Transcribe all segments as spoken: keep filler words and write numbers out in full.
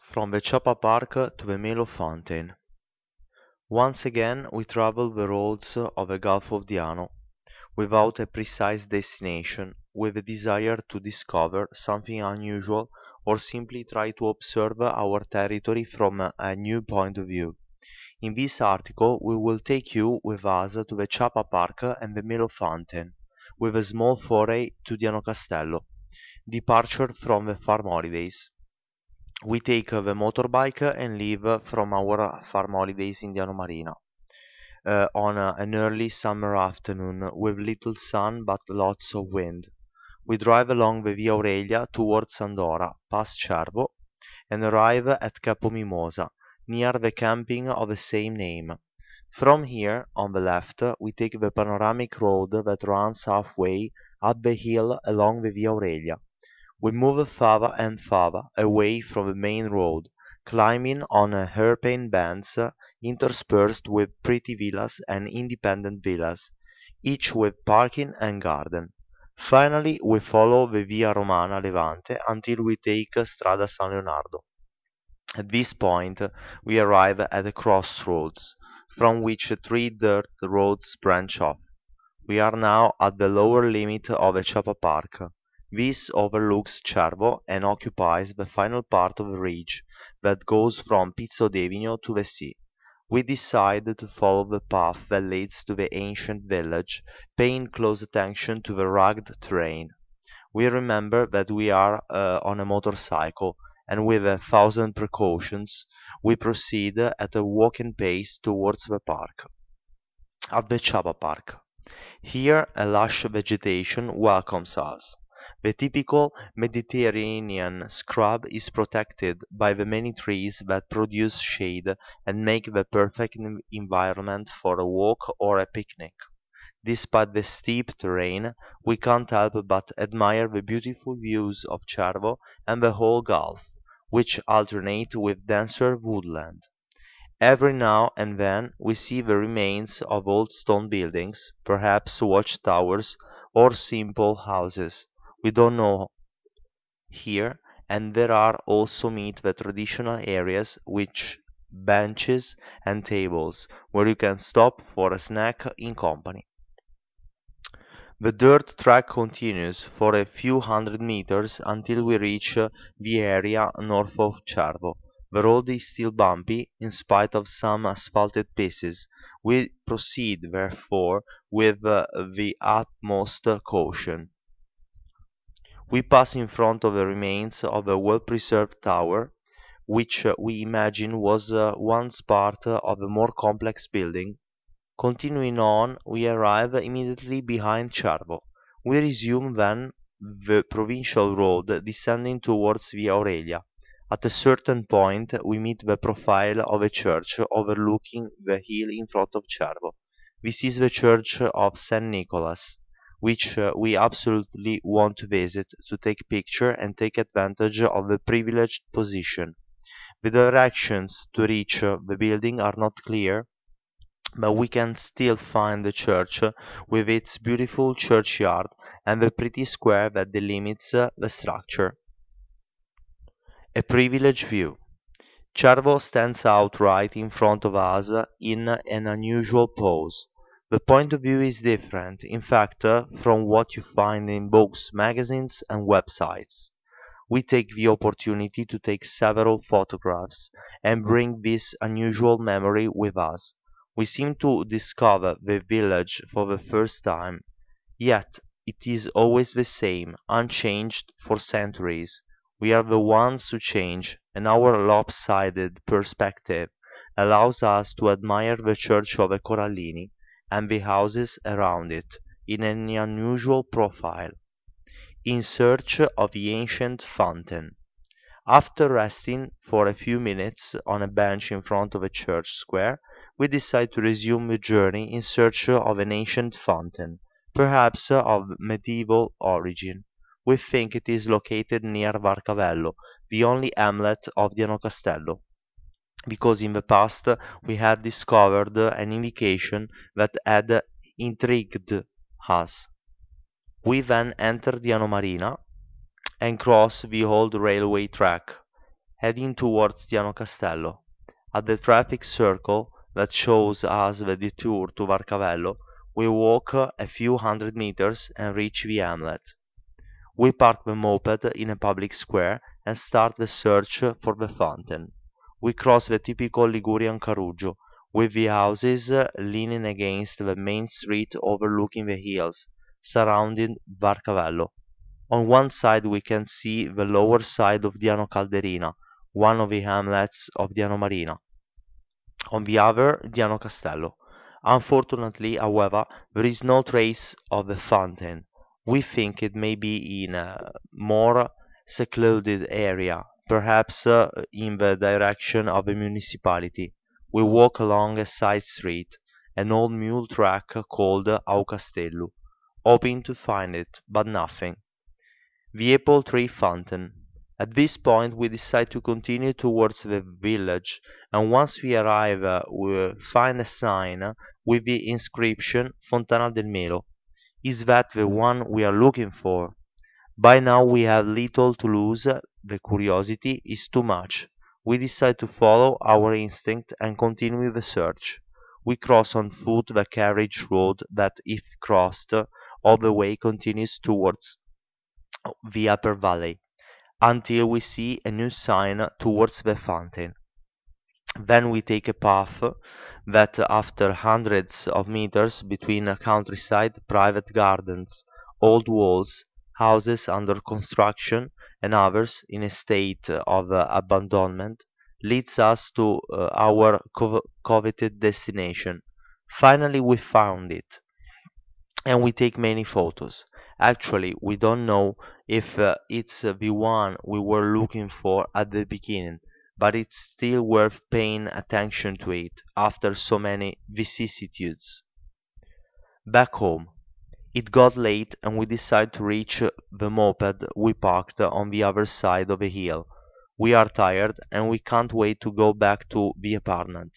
From the Chapa Park to the Melo Fountain. Once again we travel the roads of the Gulf of Diano, without a precise destination, with a desire to discover something unusual or simply try to observe our territory from a, a new point of view. In this article we will take you with us to the Chapa Park and the Melo Fountain, with a small foray to Diano Castello. Departure from the farm holidays. We take the motorbike and leave from our farm holidays in Diano Marina uh, on a, an early summer afternoon with little sun but lots of wind. We drive along the Via Aurelia towards Andorra, past Cervo, and arrive at Capo Mimosa, near the camping of the same name. From here, on the left, we take the panoramic road that runs halfway up the hill along the Via Aurelia. We move farther and farther away from the main road, climbing on hairpin bands interspersed with pretty villas and independent villas, each with parking and garden. Finally we follow the Via Romana Levante until we take Strada San Leonardo. At this point we arrive at a crossroads, from which three dirt roads branch off. We are now at the lower limit of the Chapa Park. This overlooks Cervo and occupies the final part of the ridge that goes from Pizzo d'Evigno to the sea. We decide to follow the path that leads to the ancient village, paying close attention to the rugged terrain. We remember that we are uh, on a motorcycle, and with a thousand precautions, we proceed at a walking pace towards the park. At the Chapa Park. Here a lush vegetation welcomes us. The typical Mediterranean scrub is protected by the many trees that produce shade and make the perfect environment for a walk or a picnic. Despite the steep terrain, we can't help but admire the beautiful views of Cervo and the whole Gulf, which alternate with denser woodland. Every now and then we see the remains of old stone buildings, perhaps watch towers or simple houses. We don't know here, and there are also meet the traditional areas with benches and tables, where you can stop for a snack in company. The dirt track continues for a few hundred meters until we reach uh, the area north of Cervo. The road is still bumpy, in spite of some asphalted pieces. We proceed, therefore, with uh, the utmost caution. We pass in front of the remains of a well-preserved tower, which uh, we imagine was uh, once part uh, of a more complex building. Continuing on, we arrive immediately behind Cervo. We resume then the provincial road descending towards Via Aurelia. At a certain point we meet the profile of a church overlooking the hill in front of Cervo. This is the church of Saint Nicholas, which uh, we absolutely want to visit to take picture and take advantage of the privileged position. The directions to reach uh, the building are not clear, but we can still find the church uh, with its beautiful churchyard and the pretty square that delimits uh, the structure. A privileged view. Cervo stands out right in front of us in an unusual pose. The point of view is different, in fact, uh, from what you find in books, magazines, and websites. We take the opportunity to take several photographs and bring this unusual memory with us. We seem to discover the village for the first time, yet it is always the same, unchanged for centuries. We are the ones who change, and our lopsided perspective allows us to admire the church of the Corallini and the houses around it in an unusual profile. In search of the ancient fountain. After resting for a few minutes on a bench in front of a church square, we decide to resume the journey in search of an ancient fountain, perhaps of medieval origin. We think it is located near Varcavello, the only hamlet of Diano Castello, because in the past we had discovered an indication that had intrigued us. We then enter Diano Marina and cross the old railway track. heading towards Diano Castello. At the traffic circle that shows us the detour to Varcavello, we walk a few hundred meters and reach the hamlet. We park the moped in a public square and start the search for the fountain. We cross the typical Ligurian Carruggio, with the houses leaning against the main street overlooking the hills surrounding Varcavello. On one side we can see the lower side of Diano Calderina, one of the hamlets of Diano Marina. On the other, Diano Castello. Unfortunately, however, there is no trace of the fountain. We think it may be in a more secluded area, perhaps uh, in the direction of the municipality. We walk along a side street, an old mule track called Au Castello, hoping to find it, but nothing. The apple tree fountain. At this point we decide to continue towards the village, and once we arrive uh, we find a sign with the inscription Fontana del Melo. Is that the one we are looking for? By now we have little to lose, the curiosity is too much. We decide to follow our instinct and continue the search. We cross on foot the carriage road that, if crossed all the way, continues towards the upper valley, until we see a new sign towards the fountain. Then we take a path that, after hundreds of meters between countryside, private gardens, old walls, houses under construction, and others in a state of uh, abandonment, leads us to uh, our co- coveted destination. Finally, we found it, and we take many photos. Actually, we don't know if uh, it's uh, the one we were looking for at the beginning, but it's still worth paying attention to it after so many vicissitudes. Back home. It got late and we decided to reach uh, the moped we parked on the other side of the hill. We are tired and we can't wait to go back to the apartment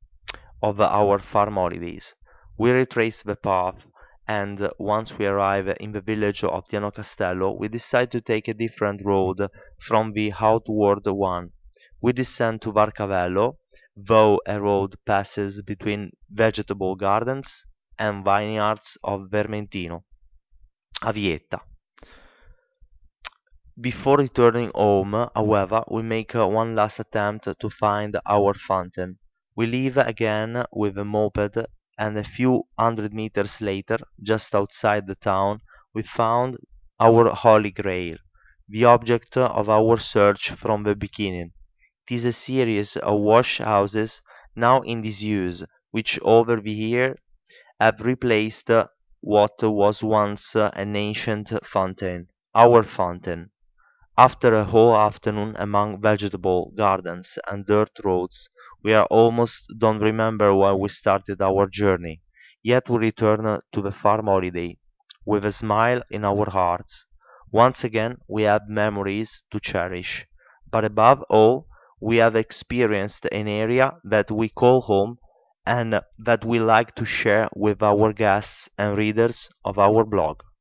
of our farm holidays. We retrace the path, and uh, once we arrive in the village of Diano Castello, we decide to take a different road from the outward one. We descend to Varcavello, though a road passes between vegetable gardens and vineyards of Vermentino, Avietta. Before returning home, however, we make uh, one last attempt to find our fountain. We leave again with the moped, and a few hundred meters later, just outside the town, we found our Holy Grail, the object of our search from the beginning. It is a series of wash houses now in disuse, which over the years have replaced uh, what was once uh, an ancient fountain, our fountain. After a whole afternoon among vegetable gardens and dirt roads, we are almost don't remember why we started our journey, yet we return to the farm holiday with a smile in our hearts. Once again we have memories to cherish, but above all we have experienced an area that we call home and that we like to share with our guests and readers of our blog.